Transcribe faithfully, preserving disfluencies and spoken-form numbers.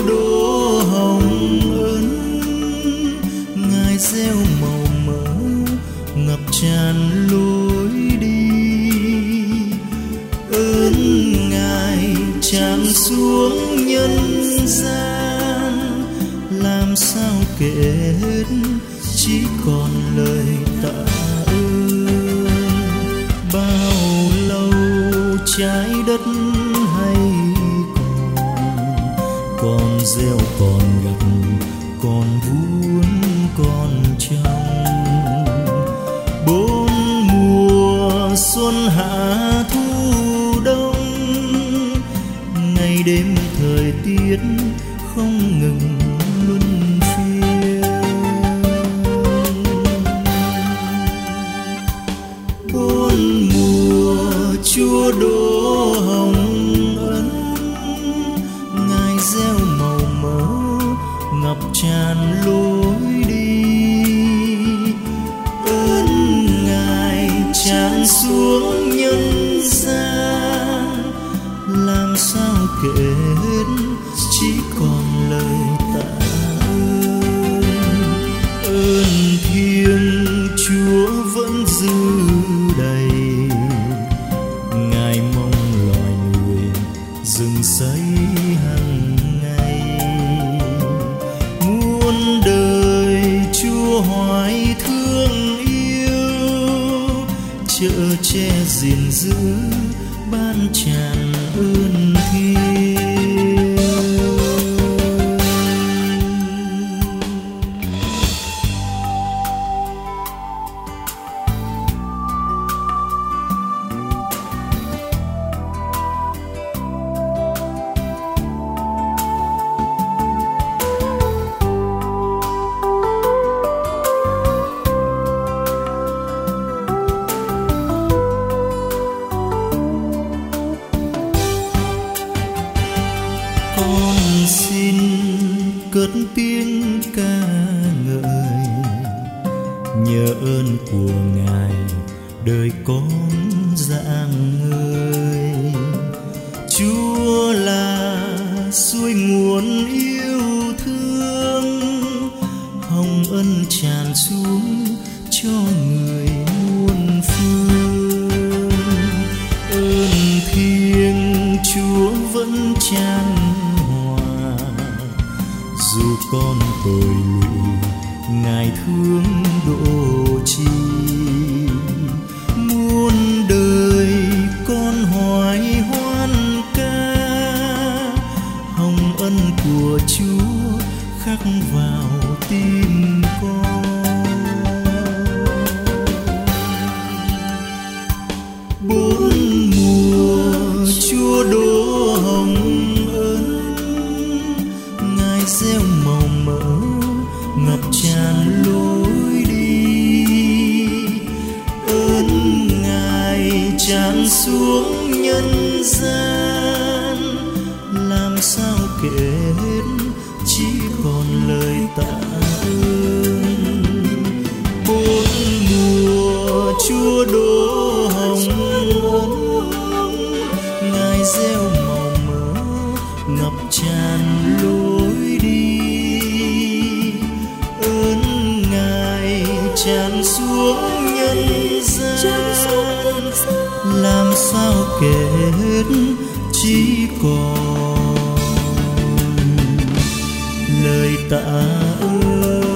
đỗ hồng ân, ngài gieo màu mỡ ngập tràn lối đi. Ơn ngài tràn xuống nhân gian, làm sao kể hết chỉ còn lời tạ ơn. Bao lâu trái đất hay còn, còn gieo còn gặt còn vuông còn trồng. Bốn mùa xuân hạ thu đông, ngày đêm thời tiết không ngừng luân phiên. Bốn mùa Chúa đỗ hồng ân, ngài gieo màu mỡ ngập tràn lối đi. Ơn ngài tràn xuống nhân gian, làm sao kể hết chỉ còn lời tạ ơn. Ơn thiêng Chúa vẫn dư đầy, ngài mong loài người dừng xây hàng ngày. Muôn đời Chúa hoài thương yêu, chở che gìn giữ ban tràn ơn thiêng. Con xin cất tiếng ca ngợi, nhờ ơn của ngài đời con rạng ngời. Chúa là suối nguồn yêu thương, hồng ân tràn xuống cho người muôn phương. Ơn thiêng Chúa vẫn tràn hòa, dù con tội lụy ngài thương độ chi. Muôn đời con hoài hoan ca, hồng ân của Chúa khắc vào tim con. Bốn mùa Chúa đỗ hồng ân, ngài gieo màu mỡ ngập tràn lối đi. Ơn ngài tràn xuống nhân gian, làm sao kể hết chỉ còn lời tạ ơn. Bốn mùa Chúa đỗ hồng ân, ngài gieo màu mỡ ngập tràn lối đi. Ơn ngài tràn xuống nhân gian, làm sao kể hết chỉ còn lời tạ ơn.